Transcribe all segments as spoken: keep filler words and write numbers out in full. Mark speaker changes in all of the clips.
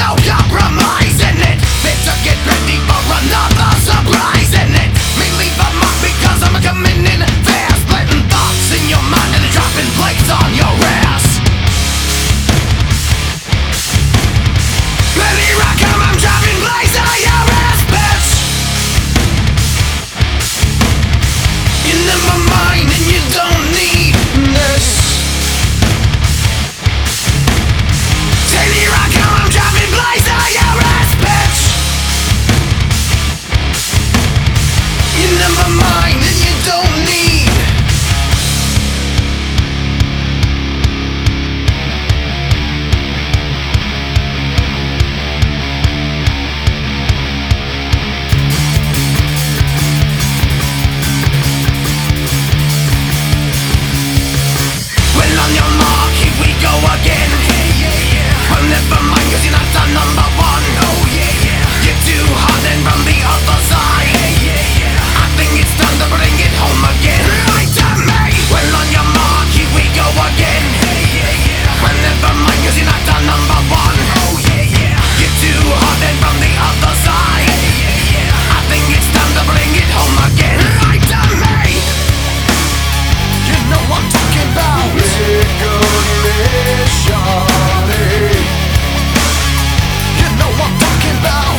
Speaker 1: no compromise in it. Better get ready for another surprise in it. Me leave a mark because I'm coming in fast, splitting thoughts in your mind and dropping plates on your ass. Let me rock 'em, I'm dropping plates on your ass, bitch. You never mind and you don't need this. Let me rock 'em, I'm dropping plates on your ass, bitch. You never mind and you don't need. Well, on your mark, here we go again. Hey, yeah, yeah. Well, never mind, cause you're not the number one. Oh, yeah, yeah. You're too hot and from the other side. Hey, yeah, yeah. I think it's time to bring it home again. Right to me. Well, on your mark, here we go again. Hey, yeah, yeah. Well, never mind, cause you're not the number one. Oh, yeah, yeah. You're too hot and from the other side. Hey, yeah, yeah. I think it's time to bring it home again. Right to me. You know what I'm talking about. You know what I'm talking about.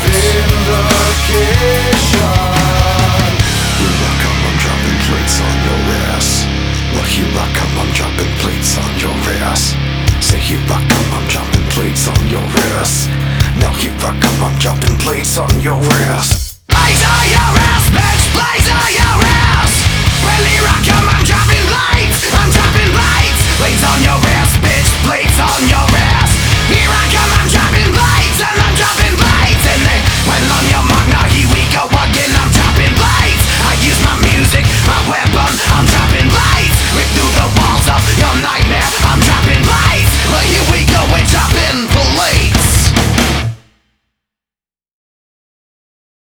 Speaker 2: Rock 'em, I'm dropping plates on your ass. Well, you rock 'em, I'm dropping plates on your ass. Say you rock 'em, I'm dropping plates on your ass. Now you rock 'em, I'm dropping plates on your ass.
Speaker 1: Plates on your ass.